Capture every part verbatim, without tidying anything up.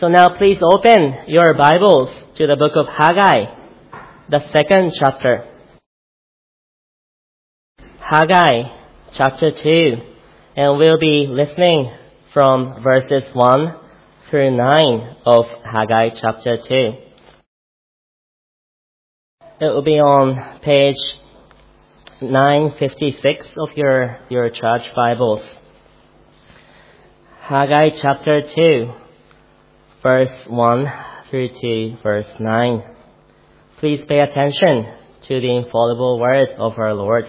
So now please open your Bibles to the book of Haggai, the second chapter. Haggai, chapter two, and we'll be listening from verses one through nine of Haggai chapter two. It will be on page nine fifty-six of your, your church Bibles. Haggai chapter two, verse one through to verse nine. Please pay attention to the infallible word of our Lord.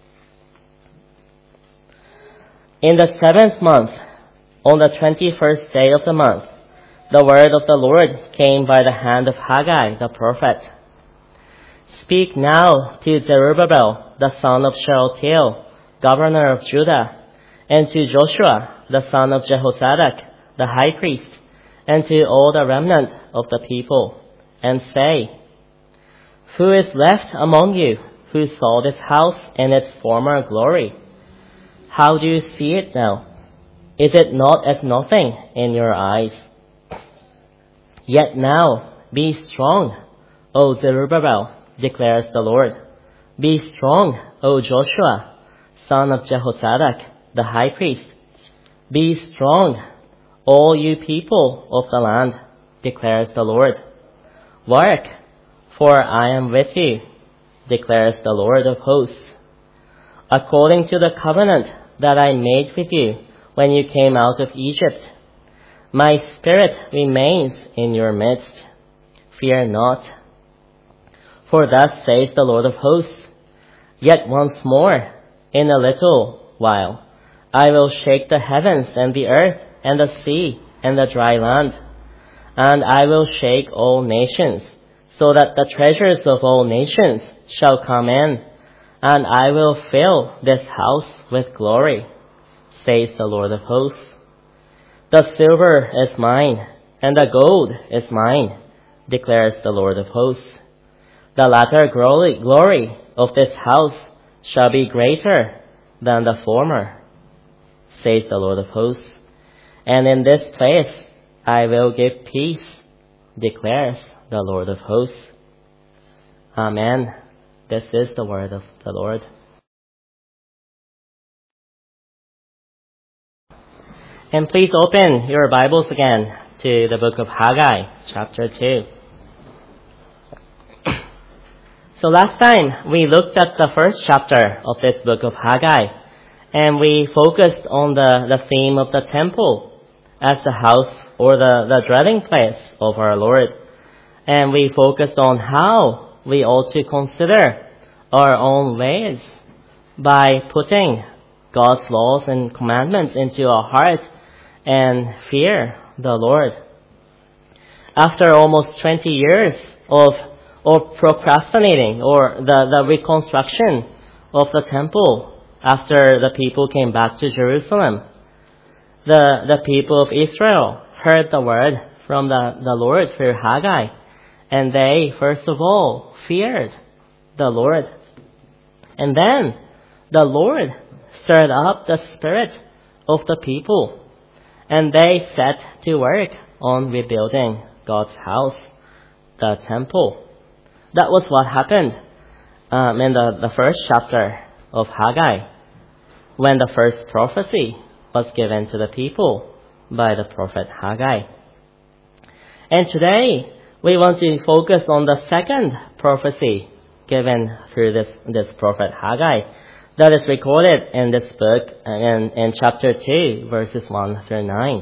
In the seventh month, on the twenty-first day of the month, the word of the Lord came by the hand of Haggai the prophet. Speak now to Zerubbabel, the son of Shealtiel, governor of Judah, and to Joshua, the son of Jehozadak, the high priest, and to all the remnant of the people, and say, Who is left among you who saw this house in its former glory? How do you see it now? Is it not as nothing in your eyes? Yet now be strong, O Zerubbabel, declares the Lord. Be strong, O Joshua, son of Jehozadak, the high priest. Be strong, all you people of the land, declares the Lord. Work, for I am with you, declares the Lord of hosts. According to the covenant that I made with you when you came out of Egypt, my spirit remains in your midst. Fear not. For thus says the Lord of hosts, Yet once more, in a little while, I will shake the heavens and the earth and the sea and the dry land, and I will shake all nations, so that the treasures of all nations shall come in, and I will fill this house with glory, says the Lord of hosts. The silver is mine, and the gold is mine, declares the Lord of hosts. The latter glory, glory of this house shall be greater than the former, says the Lord of hosts. And in this place I will give peace, declares the Lord of hosts. Amen. This is the word of the Lord. And please open your Bibles again to the book of Haggai, chapter two. So last time we looked at the first chapter of this book of Haggai, and we focused on the, the theme of the temple as the house or the, the dwelling place of our Lord. And we focused on how we ought to consider our own ways by putting God's laws and commandments into our heart and fear the Lord. After almost twenty years of, of procrastinating or the, the reconstruction of the temple after the people came back to Jerusalem, the, the people of Israel heard the word from the, the Lord through Haggai, and they, first of all, feared the Lord. And then the Lord stirred up the spirit of the people, and they set to work on rebuilding God's house, the temple. That was what happened um, in the, the first chapter of Haggai, when the first prophecy was given to the people by the prophet Haggai. And today, we want to focus on the second prophecy given through this, this prophet Haggai that is recorded in this book in, in chapter two, verses one through nine.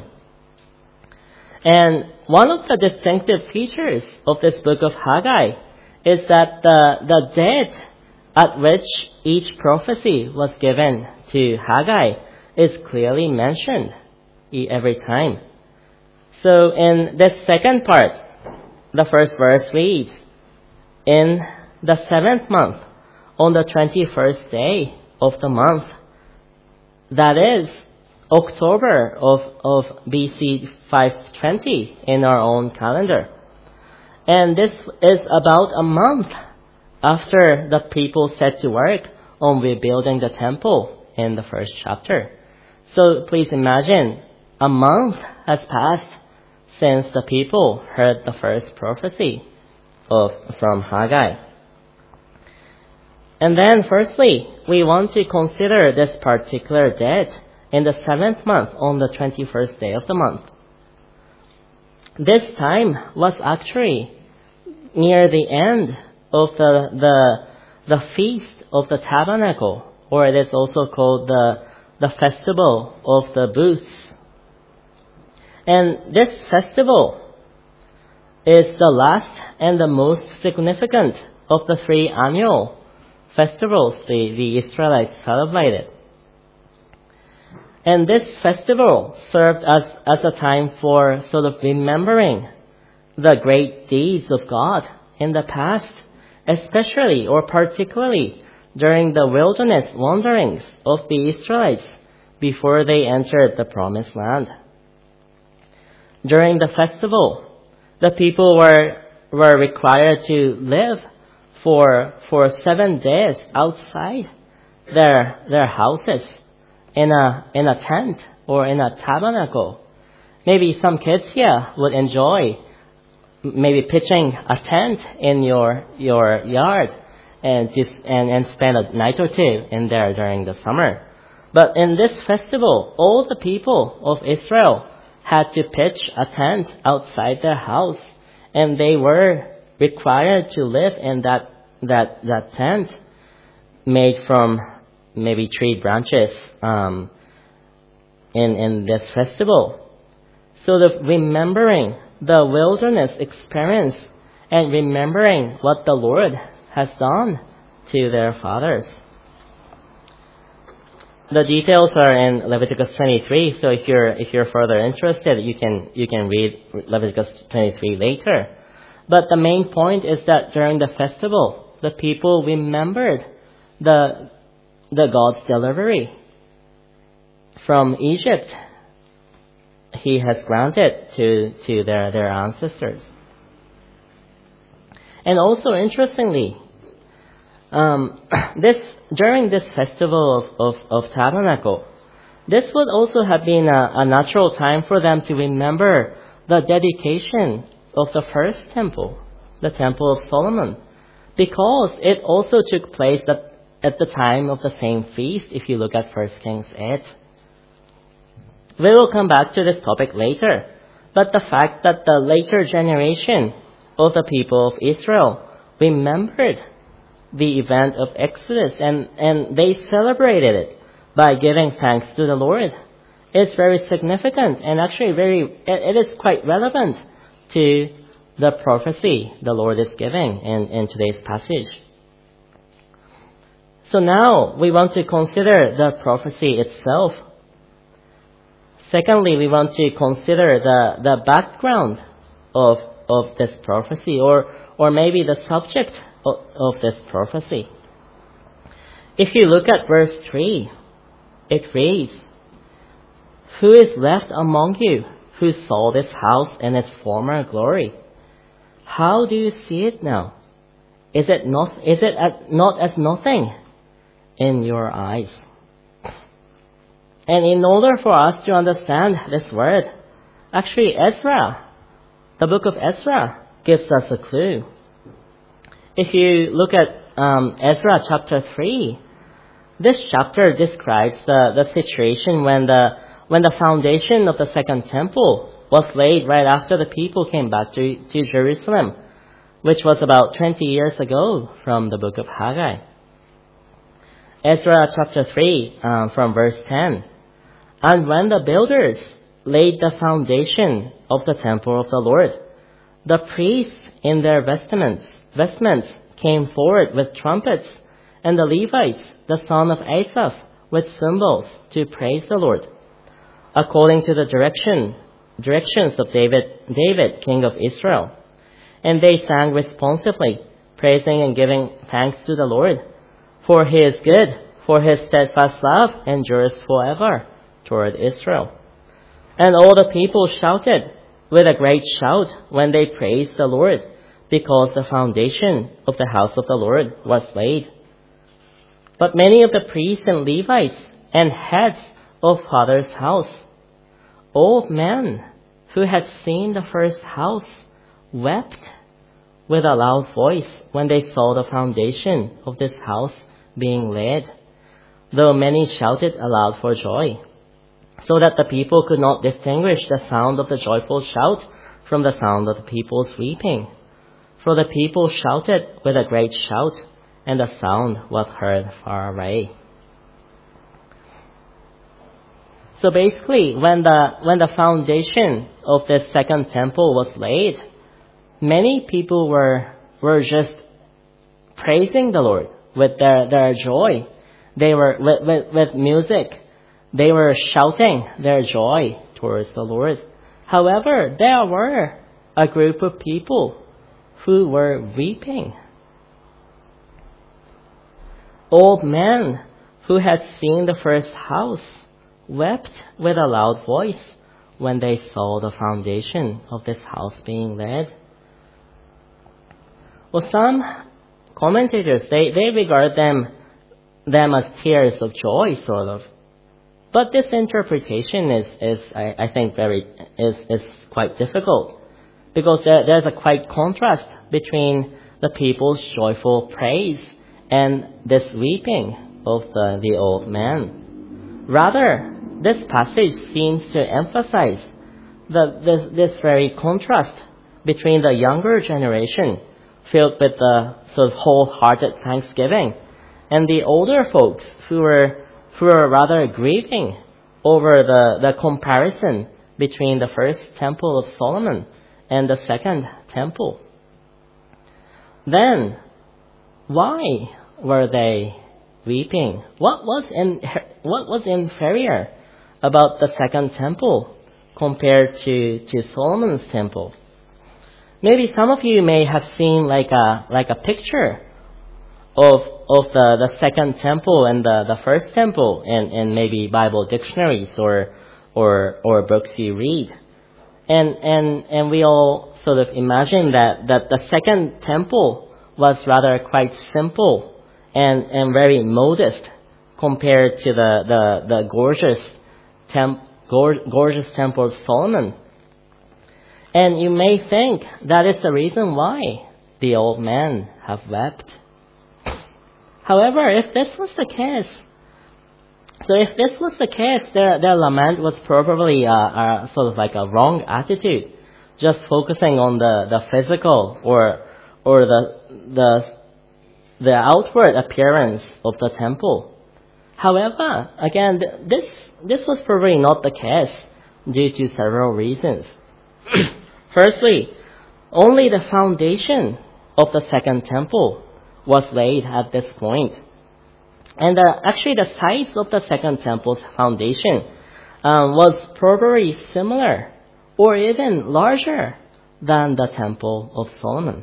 And one of the distinctive features of this book of Haggai is that the, the date at which each prophecy was given to Haggai is clearly mentioned every time. So in this second part, the first verse reads, In the seventh month, on the twenty-first day of the month, that is October of, of B C five twenty in our own calendar. And this is about a month after the people set to work on rebuilding the temple in the first chapter. So please imagine, a month has passed since the people heard the first prophecy of from Haggai. And then firstly, we want to consider this particular date in the seventh month on the twenty-first day of the month. This time was actually near the end of the, the, the Feast of the Tabernacle, or it is also called the, the Festival of the Booths. And this festival is the last and the most significant of the three annual festivals the, the Israelites celebrated. And this festival served as, as a time for sort of remembering the great deeds of God in the past, especially or particularly during the wilderness wanderings of the Israelites before they entered the Promised Land. During the festival, the people were were required to live for for seven days outside their their houses in a in a tent or in a tabernacle. Maybe some kids here would enjoy maybe pitching a tent in your your yard and just and, and spend a night or two in there during the summer. But in this festival, all the people of Israel had to pitch a tent outside their house, and they were required to live in that that that tent made from maybe tree branches um, in in this festival. So the remembering the wilderness experience and remembering what the Lord has done to their fathers. The details are in Leviticus twenty-three, so if you're if you're further interested, you can you can read Leviticus twenty-three later. But the main point is that during the festival, the people remembered the the God's delivery from Egypt He has granted to to their their ancestors. And also interestingly, um, this during this festival of, of, of Tabernacle, this would also have been a, a natural time for them to remember the dedication of the first temple, the Temple of Solomon, because it also took place at, at the time of the same feast, if you look at First Kings eight. We will come back to this topic later, but the fact that the later generation of the people of Israel remembered the event of Exodus and, and they celebrated it by giving thanks to the Lord is very significant and actually very, it is quite relevant to the prophecy the Lord is giving in, in today's passage. So now we want to consider the prophecy itself. Secondly, we want to consider the, the background of of this prophecy, or or maybe the subject of, of this prophecy. If you look at verse three, it reads, "Who is left among you who saw this house in its former glory? How do you see it now? Is it not is it not as nothing in your eyes?" And in order for us to understand this word, actually Ezra, the book of Ezra, gives us a clue. If you look at um, Ezra chapter three, this chapter describes the, the situation when the when the foundation of the second temple was laid right after the people came back to, to Jerusalem, which was about twenty years ago from the book of Haggai. Ezra chapter three, um, from verse ten. "And when the builders laid the foundation of the temple of the Lord, the priests in their vestments, vestments came forward with trumpets, and the Levites, the son of Asaph, with cymbals to praise the Lord, according to the direction, directions of David, David, king of Israel. And they sang responsively, praising and giving thanks to the Lord, for He is good, for His steadfast love endures forever toward Israel. And all the people shouted with a great shout when they praised the Lord, because the foundation of the house of the Lord was laid. But many of the priests and Levites and heads of Father's house, old men, who had seen the first house wept with a loud voice when they saw the foundation of this house being laid, though many shouted aloud for joy, so that the people could not distinguish the sound of the joyful shout from the sound of the people's weeping. For the people shouted with a great shout, and the sound was heard far away. So basically, when the when the foundation of this second temple was laid, many people were were just praising the Lord with their, their joy. They were with, with, with music. They were shouting their joy towards the Lord. However, there were a group of people who were weeping. Old men who had seen the first house wept with a loud voice when they saw the foundation of this house being laid. Well, some commentators, they, they regard them, them as tears of joy, sort of. But this interpretation is, is I, I think, very is, is quite difficult, because there, there's a quite contrast between the people's joyful praise and this weeping of the, the old man. Rather, this passage seems to emphasize the, this, this very contrast between the younger generation, filled with the sort of wholehearted thanksgiving, and the older folks who were who were rather grieving over the, the comparison between the first temple of Solomon and the second temple. Then, why were they weeping? What was in, what was inferior about the second temple compared to, to Solomon's temple? Maybe some of you may have seen like a like a picture of of the, the second temple and the, the first temple in, in maybe Bible dictionaries or or or books you read. And and and we all sort of imagine that, that the second temple was rather quite simple and, and very modest compared to the, the, the gorgeous temp, gorgeous temple of Solomon. And you may think that is the reason why the old men have wept. However, if this was the case, so if this was the case, their, their lament was probably a, a sort of like a wrong attitude, just focusing on the, the physical or or the the the outward appearance of the temple. However, again, this this was probably not the case due to several reasons. Firstly, only the foundation of the second temple was laid at this point. And uh, actually the size of the second temple's foundation um, was probably similar or even larger than the temple of Solomon.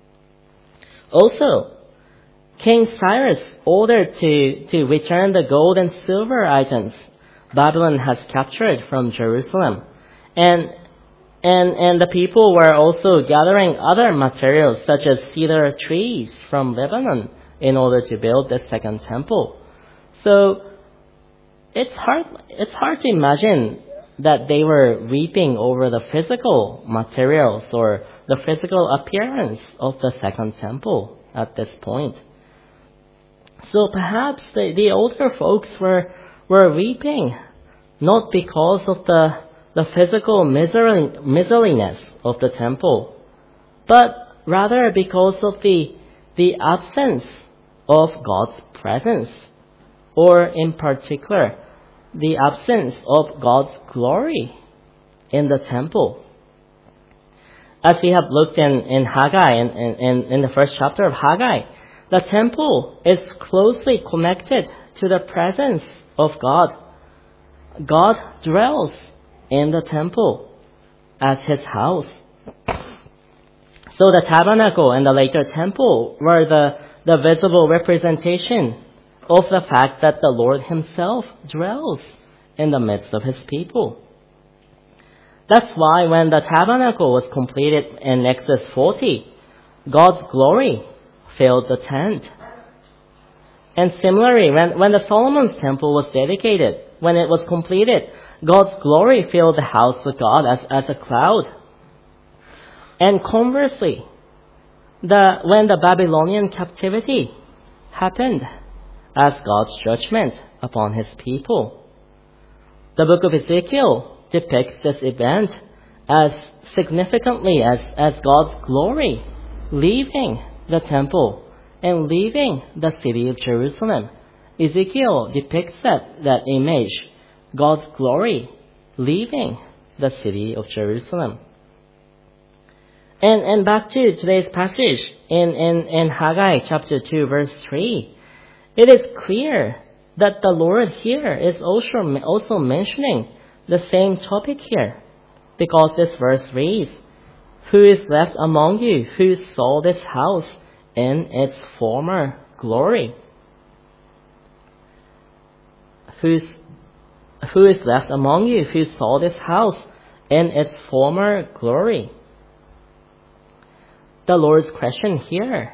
Also, King Cyrus ordered to, to return the gold and silver items Babylon has captured from Jerusalem. And And, and the people were also gathering other materials such as cedar trees from Lebanon in order to build the second temple. So it's hard, it's hard to imagine that they were weeping over the physical materials or the physical appearance of the second temple at this point. So perhaps the, the older folks were, were weeping not because of the the physical misery, miserliness of the temple, but rather because of the, the absence of God's presence, or in particular, the absence of God's glory in the temple. As we have looked in, in Haggai, in, in, in the first chapter of Haggai, the temple is closely connected to the presence of God. God dwells in the temple as his house. So the tabernacle and the later temple were the, the visible representation of the fact that the Lord himself dwells in the midst of his people. That's why when the tabernacle was completed in Exodus forty, God's glory filled the tent. And similarly, when, when the Solomon's temple was dedicated, when it was completed, God's glory filled the house with God as, as a cloud. And conversely, the, when the Babylonian captivity happened as God's judgment upon his people, the book of Ezekiel depicts this event as significantly as, as God's glory leaving the temple and leaving the city of Jerusalem. Ezekiel depicts that, that image, God's glory leaving the city of Jerusalem. And, and back to today's passage in, in, in Haggai chapter two verse three. It is clear that the Lord here is also, also mentioning the same topic here. Because this verse reads, "Who is left among you who saw this house in its former glory?" Who's, who is left among you who saw this house in its former glory? The Lord's question here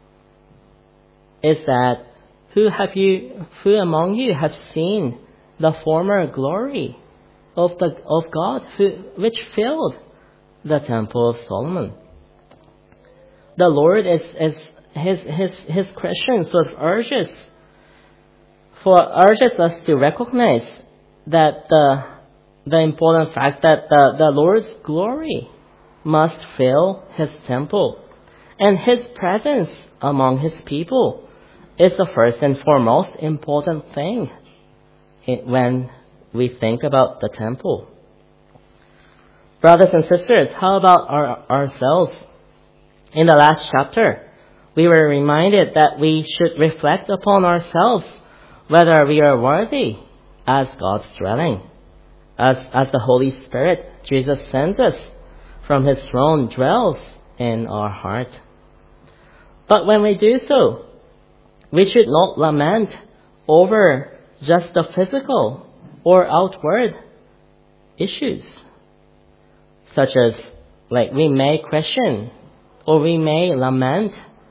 is that who have you, who among you have seen the former glory of the of God, who, which filled the temple of Solomon? The Lord is, is his his his question sort of urges for urges us to recognize that the the important fact that the, the Lord's glory must fill his temple, and his presence among his people is the first and foremost important thing when we think about the temple. Brothers and sisters, how about our, ourselves? In the last chapter, we were reminded that we should reflect upon ourselves whether we are worthy as God's dwelling, as, as the Holy Spirit, Jesus sends us from his throne, dwells in our heart. But when we do so, we should not lament over just the physical or outward issues, such as, like, we may question or we may lament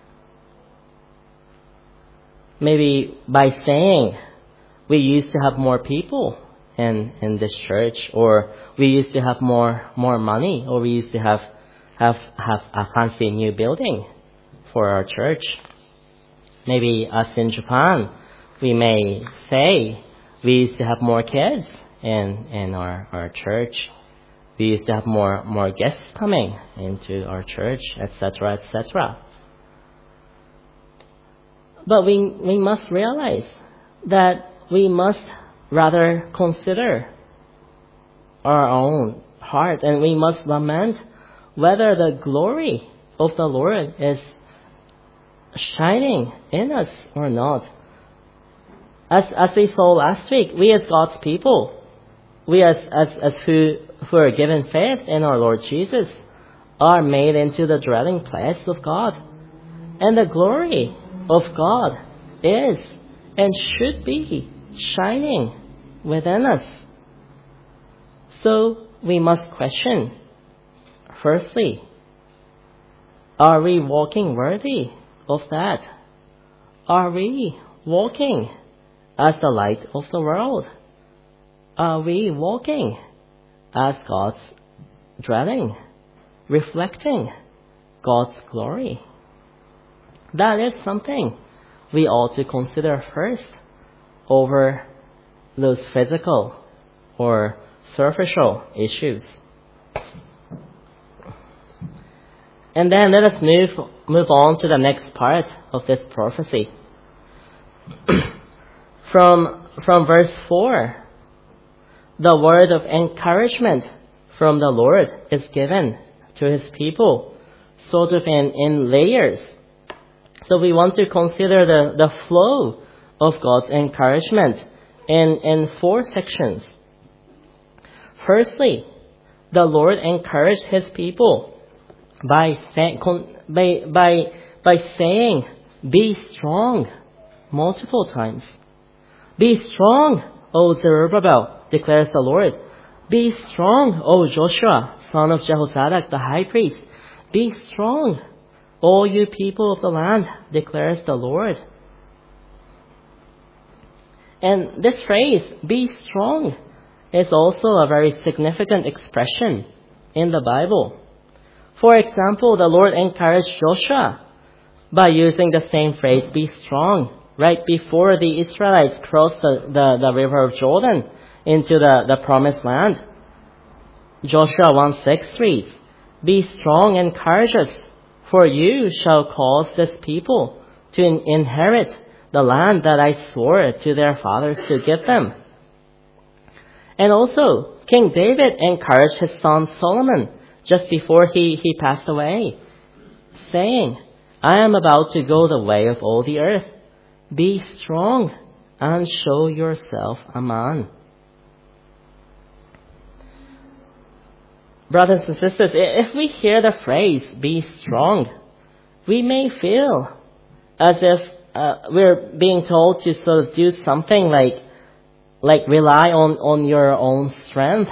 maybe by saying we used to have more people in, in this church, or we used to have more more money, or we used to have have have a fancy new building for our church. Maybe us in Japan, we may say we used to have more kids in in our, our church. We used to have more more guests coming into our church, et cetera, et cetera. But we we must realize that we must rather consider our own heart, and we must lament whether the glory of the Lord is shining in us or not. As as we saw last week, we as God's people, we as as, as who who are given faith in our Lord Jesus, are made into the dwelling place of God. And the glory of God is and should be shining within us. So we must question, firstly, are we walking worthy of that? Are we walking as the light of the world? Are we walking as God's dwelling, reflecting God's glory? That is something we ought to consider first over those physical or superficial issues. And then let us move move on to the next part of this prophecy. from from verse four, the word of encouragement from the Lord is given to his people, sort of in, in layers. So we want to consider the, the flow of God's encouragement in, in four sections. Firstly, the Lord encouraged his people by, say, by, by, by saying, "Be strong," multiple times. "Be strong, O Zerubbabel," declares the Lord. "Be strong, O Joshua, son of Jehozadak, the high priest. Be strong, all you people of the land," declares the Lord. And this phrase, be strong, is also a very significant expression in the Bible. For example, the Lord encouraged Joshua by using the same phrase, be strong, right before the Israelites crossed the, the, the river of Jordan into the, the promised land. Joshua one six reads, be strong and courageous, for you shall cause this people to in- inherit the land that I swore to their fathers to give them. And also, King David encouraged his son Solomon just before he, he passed away, saying, I am about to go the way of all the earth. Be strong and show yourself a man. Brothers and sisters, if we hear the phrase, be strong, we may feel as if uh, we're being told to sort of do something like, like rely on, on your own strength.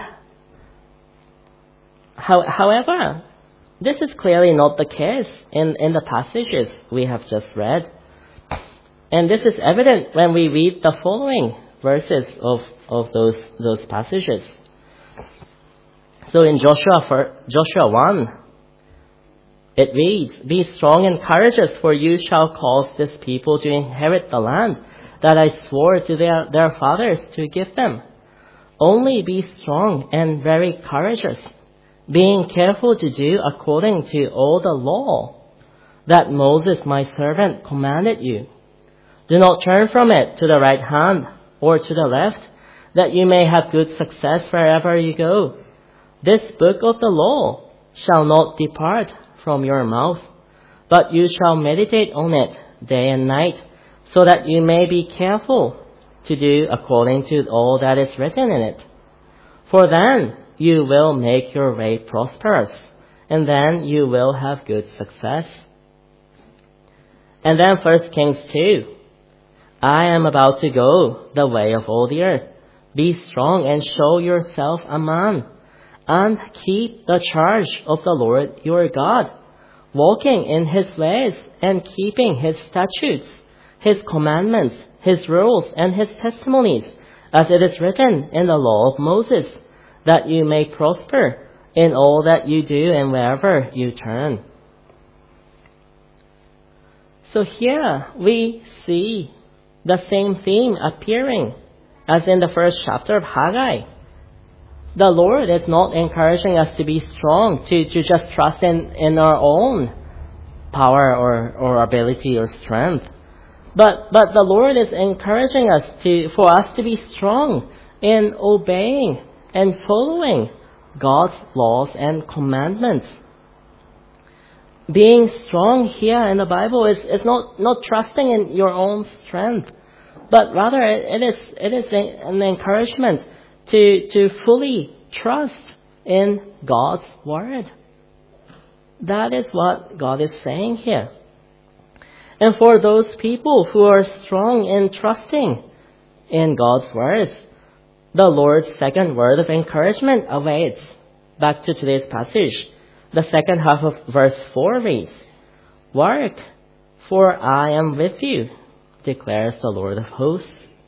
How, however, this is clearly not the case in, in the passages we have just read. And this is evident when we read the following verses of, of those, those passages. So in Joshua, Joshua one, it reads, be strong and courageous, for you shall cause this people to inherit the land that I swore to their, their fathers to give them. Only be strong and very courageous, being careful to do according to all the law that Moses my servant commanded you. Do not turn from it to the right hand or to the left, that you may have good success wherever you go. This book of the law shall not depart from your mouth, but you shall meditate on it day and night, so that you may be careful to do according to all that is written in it. For then you will make your way prosperous, and then you will have good success. And then First Kings two, I am about to go the way of all the earth. Be strong and show yourself a man, and keep the charge of the Lord your God, walking in his ways and keeping his statutes, his commandments, his rules, and his testimonies, as it is written in the law of Moses, that you may prosper in all that you do and wherever you turn. So here we see the same theme appearing as in the first chapter of Haggai. The Lord is not encouraging us to be strong, to, to just trust in, in our own power or, or ability or strength. But, but the Lord is encouraging us to, for us to be strong in obeying and following God's laws and commandments. Being strong here in the Bible is, is not, not trusting in your own strength, but rather it is, it is an encouragement to, to fully trust in God's word. That is what God is saying here. And for those people who are strong in trusting in God's words, the Lord's second word of encouragement awaits. Back to today's passage. The second half of verse four reads, Work, for I am with you, declares the Lord of hosts.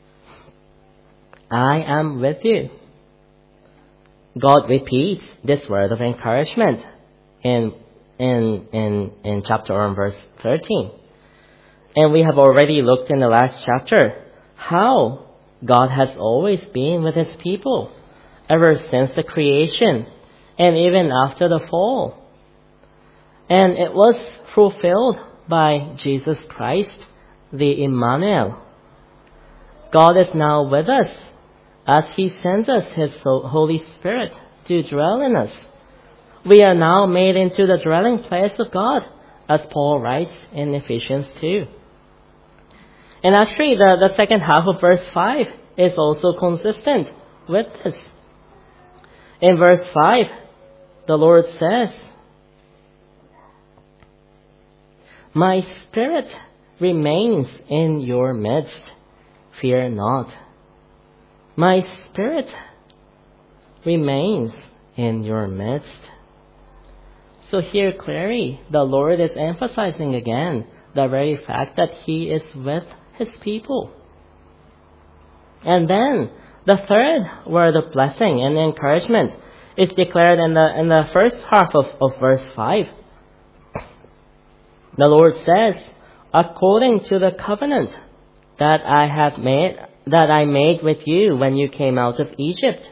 I am with you. God repeats this word of encouragement in, in, in, in chapter one, verse thirteen. And we have already looked in the last chapter how God has always been with his people ever since the creation and even after the fall. And it was fulfilled by Jesus Christ, the Emmanuel. God is now with us as he sends us his Holy Spirit to dwell in us. We are now made into the dwelling place of God, as Paul writes in Ephesians two. And actually, the, the second half of verse five is also consistent with this. In verse five, the Lord says, My spirit remains in your midst. Fear not. My spirit remains in your midst. So here clearly, the Lord is emphasizing again the very fact that he is with his people. And then the third word of blessing and encouragement is declared in the in the first half of, of verse five. The Lord says, according to the covenant that I have made that I made with you when you came out of Egypt.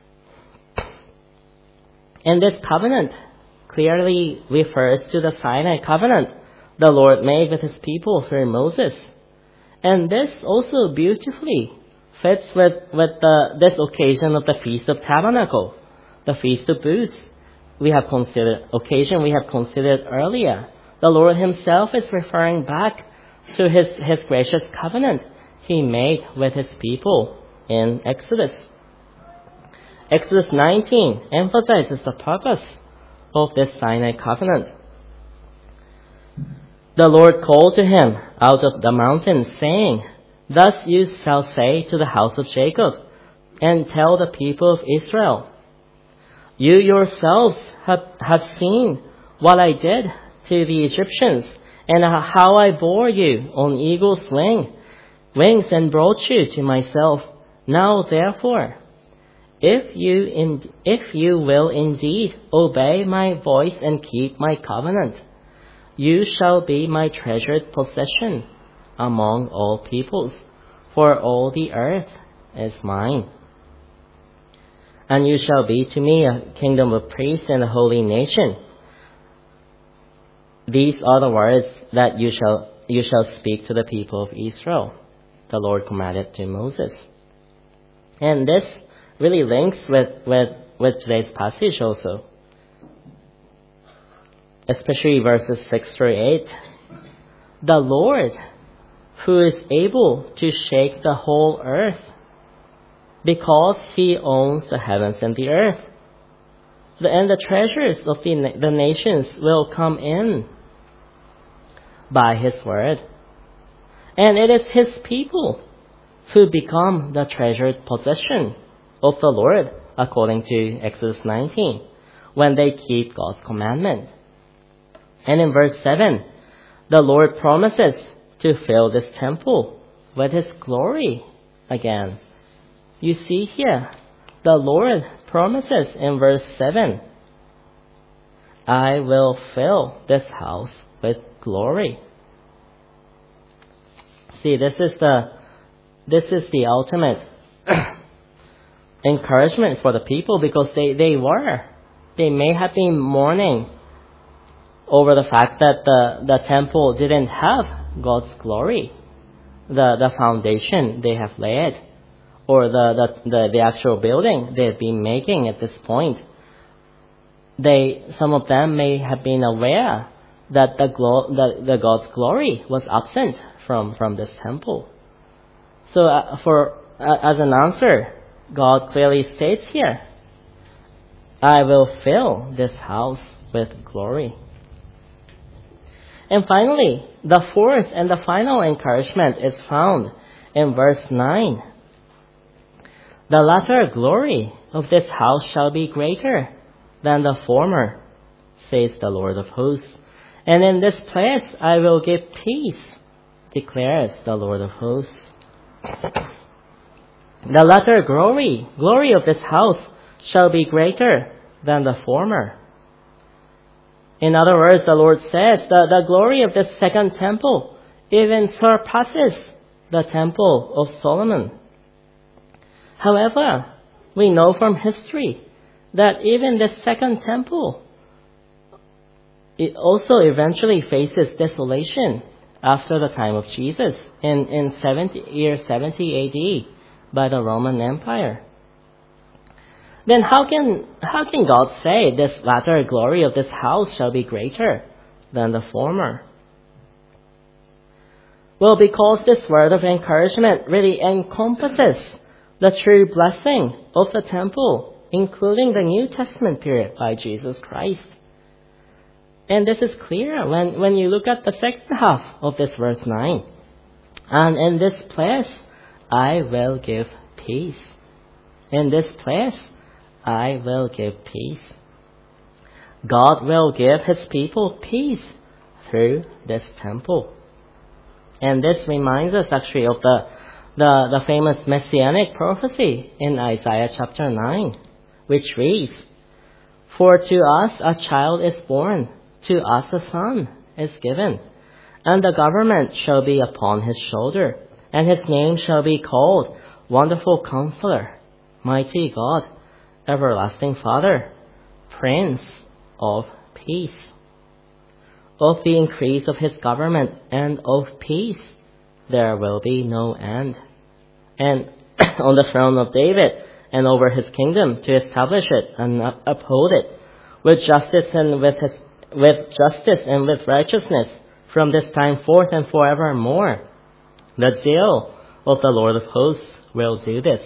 And this covenant clearly refers to the Sinai covenant the Lord made with his people through Moses. And this also beautifully fits with, with the, this occasion of the Feast of Tabernacle, the Feast of Booths we have considered, occasion we have considered earlier. The Lord himself is referring back to his, his gracious covenant he made with his people in Exodus. Exodus nineteen emphasizes the purpose of this Sinai covenant. The Lord called to him out of the mountain, saying, Thus you shall say to the house of Jacob, and tell the people of Israel, You yourselves have, have seen what I did to the Egyptians, and how I bore you on eagle's wing, wings and brought you to myself. Now therefore, if you in, if you will indeed obey my voice and keep my covenant, you shall be my treasured possession among all peoples, for all the earth is mine. And you shall be to me a kingdom of priests and a holy nation. These are the words that you shall you shall speak to the people of Israel, the Lord commanded to Moses. And this really links with, with, with today's passage also, especially verses six through eight. The Lord, who is able to shake the whole earth, because he owns the heavens and the earth. The, and the treasures of the, the nations will come in by his word. And it is his people who become the treasured possession of the Lord, according to Exodus nineteen, when they keep God's commandment. And in verse seven, the Lord promises to fill this temple with his glory again. You see here, the Lord promises in verse seven, I will fill this house with glory. See, this is the this is the ultimate encouragement for the people, because they, they were. They may have been mourning over the fact that the, the temple didn't have God's glory, the, the foundation they have laid, or the, the, the, the actual building they have been making at this point. They, some of them may have been aware that the, glo- the, the God's glory was absent from, from this temple. So uh, for uh, as an answer, God clearly states here, I will fill this house with glory. And finally, the fourth and the final encouragement is found in verse nine. The latter glory of this house shall be greater than the former, says the Lord of hosts. And in this place I will give peace, declares the Lord of hosts. The latter glory, glory of this house shall be greater than the former. In other words, the Lord says that the glory of this second temple even surpasses the temple of Solomon. However, we know from history that even this second temple, it also eventually faces desolation after the time of Jesus in, in seventy, year seventy A D by the Roman Empire. Then how can how can God say this latter glory of this house shall be greater than the former? Well, because this word of encouragement really encompasses the true blessing of the temple, including the New Testament period by Jesus Christ. And this is clear when, when you look at the second half of this verse nine. And in this place I will give peace. In this place I will give peace. God will give his people peace through this temple. And this reminds us actually of the the, the famous messianic prophecy in Isaiah chapter nine, which reads, "For to us a child is born, to us a son is given, and the government shall be upon his shoulder, and his name shall be called Wonderful Counselor, Mighty God, Everlasting Father, Prince of Peace. Of the increase of his government and of peace there will be no end. And on the throne of David and over his kingdom, to establish it and uphold it with justice and with his, with justice and with righteousness from this time forth and forevermore. The zeal of the Lord of hosts will do this."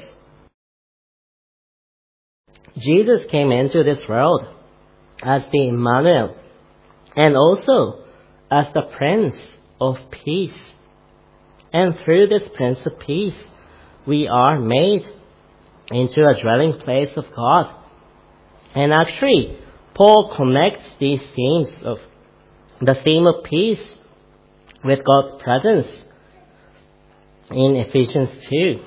Jesus came into this world as the Emmanuel and also as the Prince of Peace. And through this Prince of Peace, we are made into a dwelling place of God. And actually, Paul connects these themes of the theme of peace with God's presence in Ephesians two.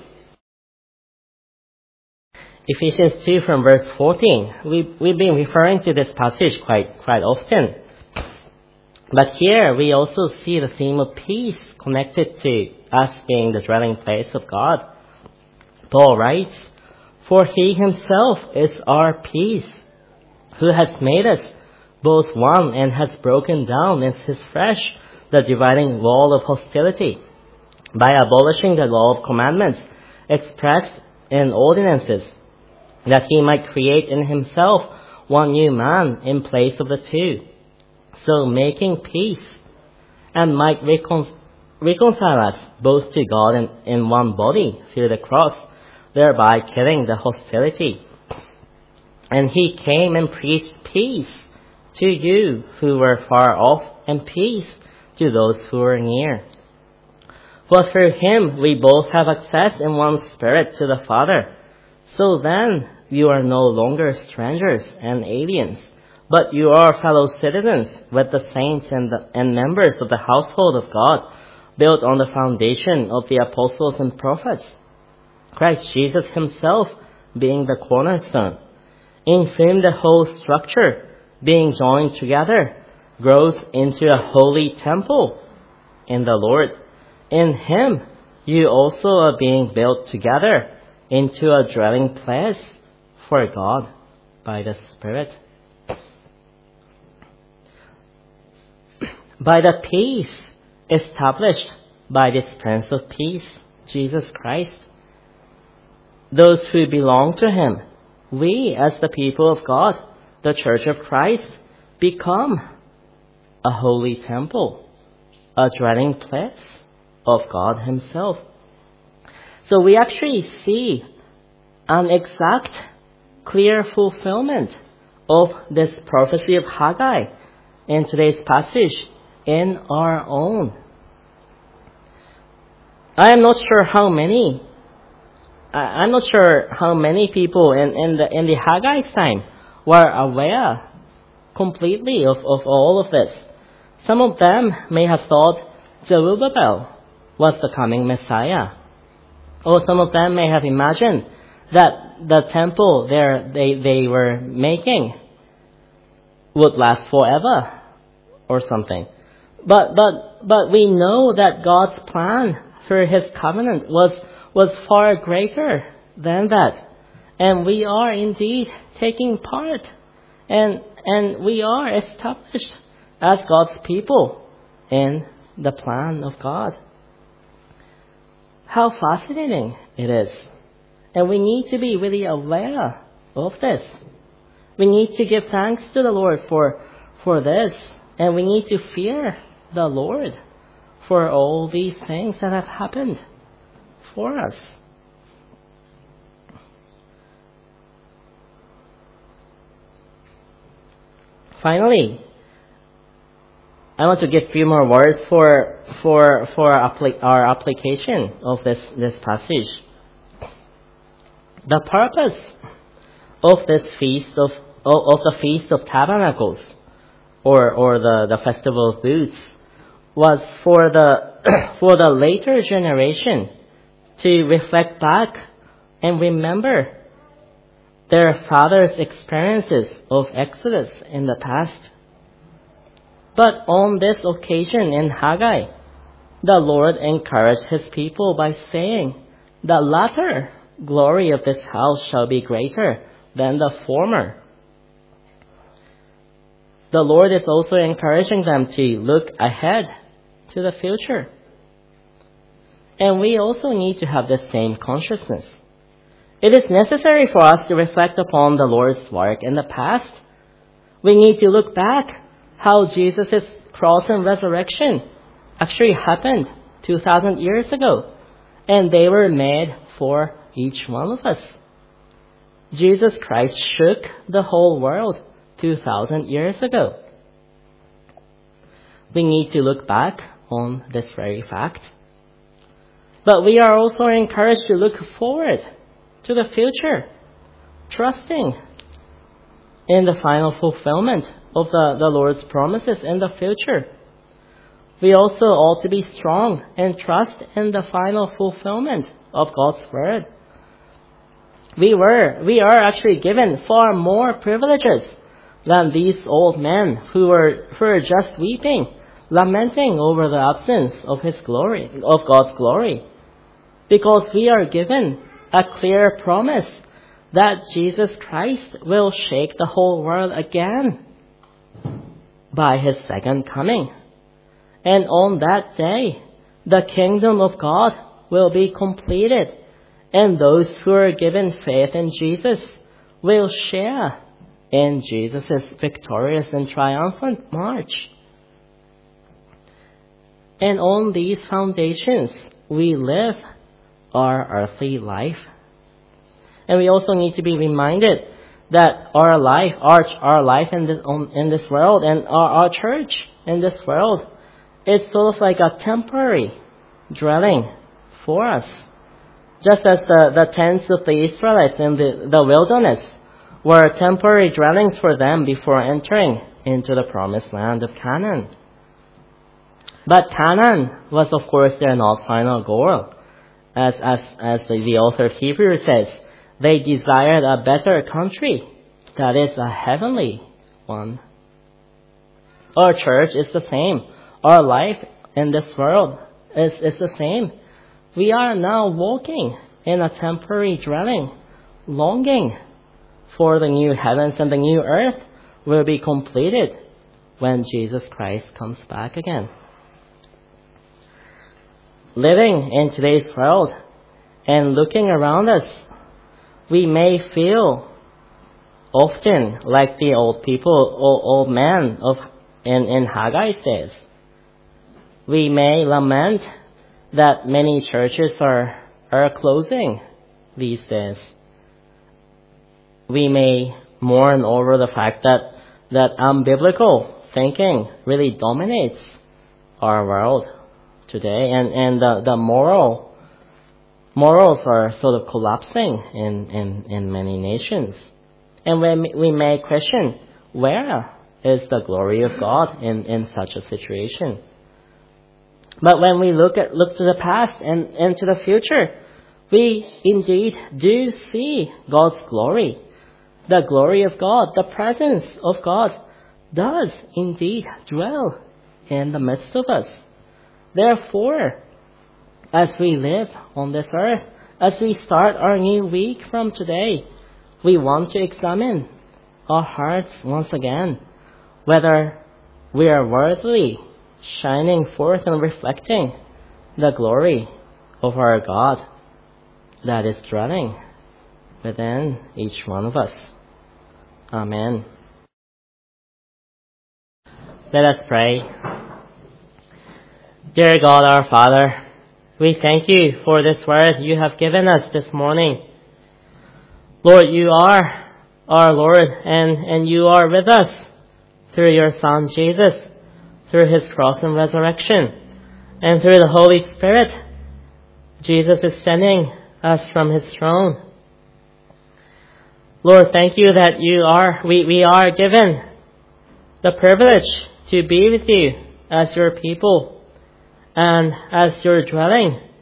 Ephesians two from verse fourteen. We, we've been referring to this passage quite, quite often. But here we also see the theme of peace connected to us being the dwelling place of God. Paul writes, "For he himself is our peace, who has made us both one and has broken down in his flesh the dividing wall of hostility, by abolishing the law of commandments expressed in ordinances, that he might create in himself one new man in place of the two, so making peace, and might recon- reconcile us both to God in, in one body through the cross, thereby killing the hostility. And he came and preached peace to you who were far off, and peace to those who were near. For through him we both have access in one Spirit to the Father. So then you are no longer strangers and aliens, but you are fellow citizens with the saints and, the, and members of the household of God, built on the foundation of the apostles and prophets, Christ Jesus himself being the cornerstone, in whom the whole structure, being joined together, grows into a holy temple in the Lord. In him you also are being built together into a dwelling place for God by the Spirit. By the peace established by this Prince of Peace, Jesus Christ, those who belong to him, we as the people of God, the Church of Christ, become a holy temple, a dwelling place of God himself. So we actually see an exact, clear fulfillment of this prophecy of Haggai in today's passage in our own. I am not sure how many, I'm not sure how many people in, in the in the Haggai's time were aware completely of, of all of this. Some of them may have thought Zerubbabel was the coming Messiah. Or some of them may have imagined that the temple there they, they were making would last forever or something. But but but we know that God's plan for his covenant was was far greater than that. And we are indeed taking part. And and we are established as God's people in the plan of God. How fascinating it is. And we need to be really aware of this. We need to give thanks to the Lord for, for this. And we need to fear the Lord for all these things that have happened for us. Finally, I want to give a few more words for for for our application of this, this passage. The purpose of this feast of of the Feast of Tabernacles, or or the, the Festival of Booths, was for the for the later generation to reflect back and remember their father's experiences of Exodus in the past. But on this occasion in Haggai, the Lord encouraged his people by saying, "The latter glory of this house shall be greater than the former." The Lord is also encouraging them to look ahead to the future. And we also need to have the same consciousness. It is necessary for us to reflect upon the Lord's work in the past. We need to look back how Jesus' cross and resurrection actually happened two thousand years ago. And they were made for each one of us. Jesus Christ shook the whole world two thousand years ago. We need to look back on this very fact. But we are also encouraged to look forward to the future, trusting in the final fulfillment of the, the Lord's promises in the future. We also ought to be strong and trust in the final fulfillment of God's word. We were, we are actually given far more privileges than these old men who were, who were just weeping, lamenting over the absence of His glory, of God's glory. Because we are given a clear promise that Jesus Christ will shake the whole world again by His second coming. And on that day, the kingdom of God will be completed, and those who are given faith in Jesus will share in Jesus' victorious and triumphant march. And on these foundations, we live our earthly life. And we also need to be reminded that our life, our, our life in this, in this world, and our, our church in this world, it's sort of like a temporary dwelling for us. Just as the, the tents of the Israelites in the, the wilderness were temporary dwellings for them before entering into the promised land of Canaan. But Canaan was, of course, their not final goal. As, as, as the, the author of Hebrews says, they desired a better country, that is, a heavenly one. Our church is the same. Our life in this world is, is the same. We are now walking in a temporary dwelling, longing for the new heavens and the new earth will be completed when Jesus Christ comes back again. Living in today's world and looking around us, we may feel often like the old people, old, old man of in, in Haggai says. We may lament that many churches are, are closing these days. We may mourn over the fact that, that unbiblical thinking really dominates our world today, and, and the, the moral morals are sort of collapsing in, in, in many nations. And we, we may question, where is the glory of God in, in such a situation? But when we look at look to the past and, and to the future, we indeed do see God's glory. The glory of God, the presence of God, does indeed dwell in the midst of us. Therefore, as we live on this earth, as we start our new week from today, we want to examine our hearts once again, whether we are worthily shining forth and reflecting the glory of our God that is dwelling within each one of us. Amen. Let us pray. Dear God, our Father, we thank you for this word you have given us this morning. Lord, you are our Lord, and, and you are with us through your Son, Jesus, through His cross and resurrection, and through the Holy Spirit. Jesus is sending us from His throne. Lord, thank you that you are, we, we are given the privilege to be with you as your people and as your dwelling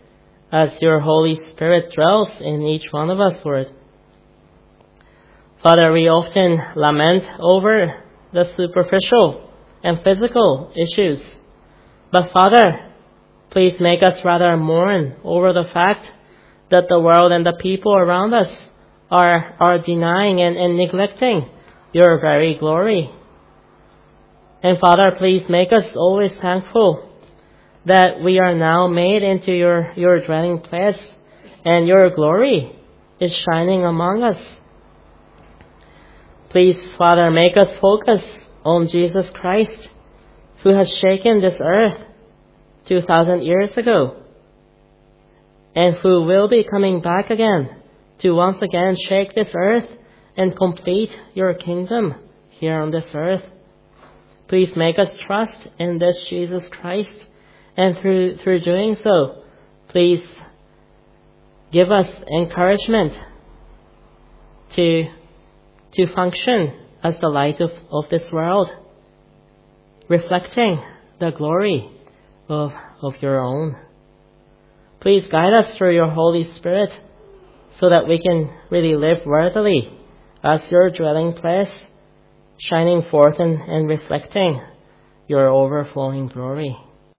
as your Holy Spirit dwells in each one of us, Lord. Father, we often lament over the superficial and physical issues. But Father, please make us rather mourn over the fact that the world and the people around us are, are denying and, and neglecting your very glory. And Father, please make us always thankful that we are now made into your, your dwelling place and your glory is shining among us. Please, Father, make us focus on Jesus Christ, who has shaken this earth two thousand years ago, and who will be coming back again to once again shake this earth and complete your kingdom here on this earth. Please make us trust in this Jesus Christ, and through through doing so, please give us encouragement to to function as the light of, of this world, reflecting the glory of, of your own. Please guide us through your Holy Spirit so that we can really live worthily as your dwelling place, shining forth and, and reflecting your overflowing glory.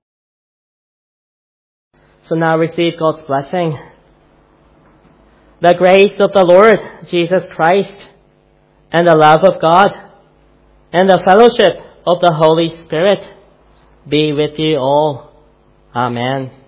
So now receive God's blessing. The grace of the Lord Jesus Christ, and the love of God, and the fellowship of the Holy Spirit be with you all. Amen.